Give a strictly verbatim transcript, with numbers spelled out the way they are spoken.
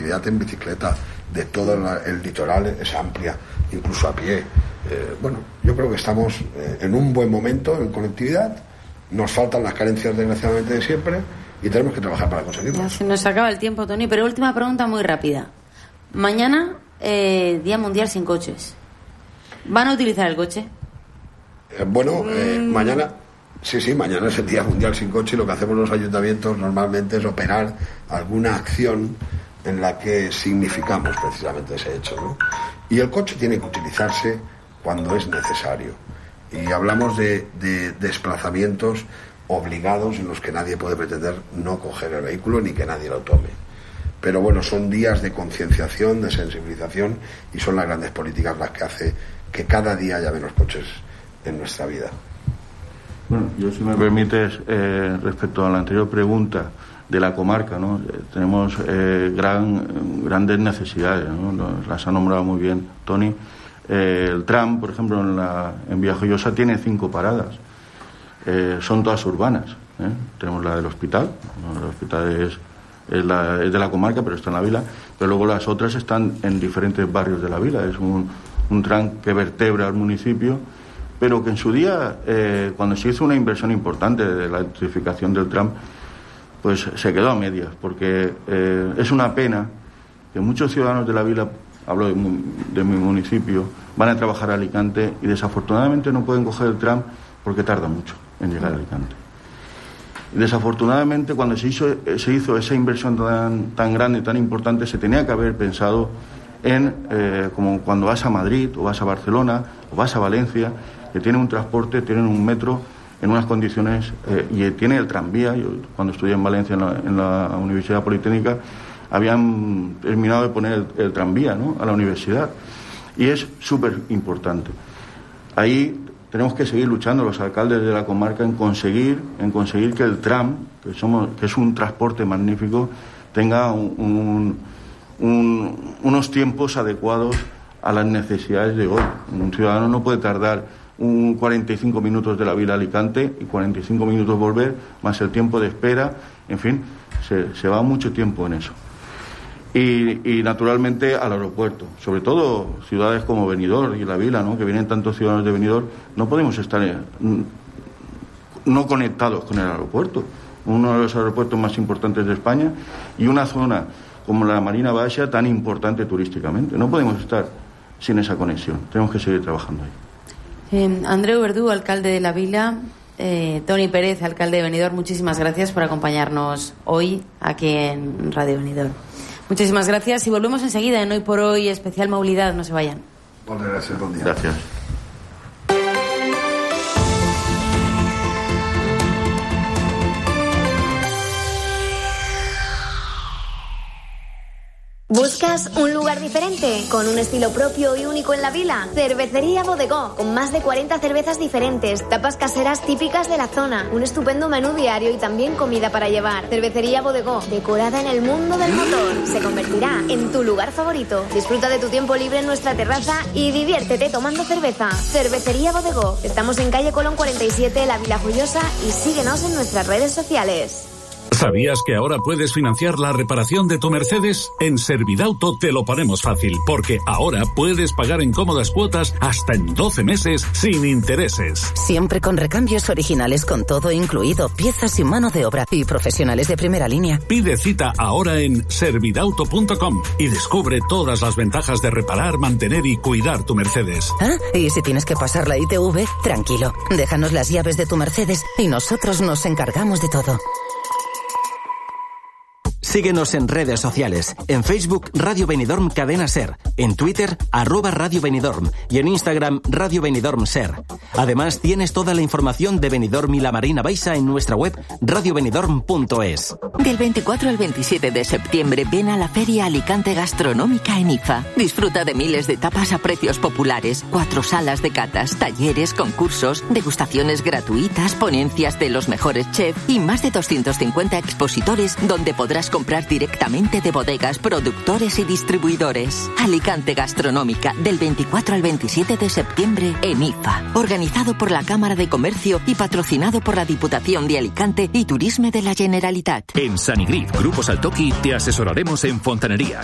conectividad en bicicleta de todo el litoral es amplia, incluso a pie. Eh, bueno, yo creo que estamos eh, en un buen momento en conectividad. Nos faltan las carencias desgraciadamente de siempre y tenemos que trabajar para conseguirlo. Se nos acaba el tiempo, Tony, pero última pregunta muy rápida. Mañana, eh, Día Mundial sin coches. ¿Van a utilizar el coche? Eh, bueno, eh, mm. mañana... Sí, sí, mañana es el Día Mundial sin coche y lo que hacemos los ayuntamientos normalmente es operar alguna acción en la que significamos precisamente ese hecho, ¿no? Y el coche tiene que utilizarse cuando es necesario. Y hablamos de, de desplazamientos obligados en los que nadie puede pretender no coger el vehículo ni que nadie lo tome. Pero bueno, son días de concienciación, de sensibilización y son las grandes políticas las que hace que cada día haya menos coches en nuestra vida. Bueno, yo, si me permites, eh, respecto a la anterior pregunta de la comarca, ¿no? Eh, tenemos eh, gran, grandes necesidades, ¿no? Las ha nombrado muy bien Tony. Eh, el tram, por ejemplo, en, la, en Villajoyosa tiene cinco paradas. Eh, son todas urbanas. ¿eh? Tenemos la del hospital, ¿no? El hospital es, es, la, es de la comarca, pero está en la vila. Pero luego las otras están en diferentes barrios de la vila. Es un, un tram que vertebra al municipio, pero que en su día, eh, cuando se hizo una inversión importante de la electrificación del tram, pues se quedó a medias, porque eh, es una pena que muchos ciudadanos de la vila, hablo de, de mi municipio, van a trabajar a Alicante y desafortunadamente no pueden coger el tram porque tarda mucho en llegar a Alicante. Y desafortunadamente, cuando se hizo, se hizo esa inversión tan, tan grande, tan importante, se tenía que haber pensado en, eh, como cuando vas a Madrid o vas a Barcelona o vas a Valencia, que tienen un transporte, tienen un metro en unas condiciones, eh, y tiene el tranvía. Yo, cuando estudié en Valencia, en la, en la Universidad Politécnica, habían terminado de poner el, el tranvía, ¿no?, a la universidad. Y es súper importante. Ahí tenemos que seguir luchando los alcaldes de la comarca en conseguir, en conseguir que el tram, que, somos, que es un transporte magnífico, tenga un, un, un, unos tiempos adecuados a las necesidades de hoy. Un ciudadano no puede tardar un cuarenta y cinco minutos de la vila a Alicante y cuarenta y cinco minutos volver, más el tiempo de espera, en fin, se, se va mucho tiempo en eso. Y, y naturalmente al aeropuerto, sobre todo ciudades como Benidorm y la vila, ¿no?, que vienen tantos ciudadanos de Benidorm, no podemos estar en, no conectados con el aeropuerto, uno de los aeropuertos más importantes de España y una zona como la Marina Baixa tan importante turísticamente. No podemos estar sin esa conexión, tenemos que seguir trabajando ahí. Eh, Andreu Verdú, alcalde de la vila, eh, Toni Pérez, alcalde de Benidorm, muchísimas gracias por acompañarnos hoy aquí en Radio Benidorm. Muchísimas gracias y volvemos enseguida en Hoy por Hoy, especial movilidad. No se vayan. Muchas gracias, buen día. Gracias. ¿Buscas un lugar diferente? Con un estilo propio y único en la vila. Cervecería Bodegó, con más de cuarenta cervezas diferentes, tapas caseras típicas de la zona, un estupendo menú diario y también comida para llevar. Cervecería Bodegó, decorada en el mundo del motor, se convertirá en tu lugar favorito. Disfruta de tu tiempo libre en nuestra terraza y diviértete tomando cerveza. Cervecería Bodegó. Estamos en calle Colón cuarenta y siete, La Vila Joyosa, y síguenos en nuestras redes sociales. ¿Sabías que ahora puedes financiar la reparación de tu Mercedes? En Servidauto te lo ponemos fácil, porque ahora puedes pagar en cómodas cuotas hasta en doce meses sin intereses. Siempre con recambios originales con todo incluido, piezas y mano de obra y profesionales de primera línea. Pide cita ahora en servidauto punto com y descubre todas las ventajas de reparar, mantener y cuidar tu Mercedes. Ah, y si tienes que pasar la I T V, tranquilo, déjanos las llaves de tu Mercedes y nosotros nos encargamos de todo. Síguenos en redes sociales. En Facebook, Radio Benidorm Cadena Ser. En Twitter, arroba Radio Benidorm. Y en Instagram, Radio Benidorm Ser. Además, tienes toda la información de Benidorm y la Marina Baixa en nuestra web radio benidorm punto es. Del veinticuatro al veintisiete de septiembre, ven a la Feria Alicante Gastronómica en I F A. Disfruta de miles de tapas a precios populares, cuatro salas de catas, talleres, concursos, degustaciones gratuitas, ponencias de los mejores chefs y más de doscientos cincuenta expositores donde podrás comprar directamente de bodegas, productores y distribuidores. Alicante Gastronómica, del veinticuatro al veintisiete de septiembre en I F A. Organizado por la Cámara de Comercio y patrocinado por la Diputación de Alicante y Turisme de la Generalitat. En Sanigrip Grupo Saltoki te asesoraremos en fontanería,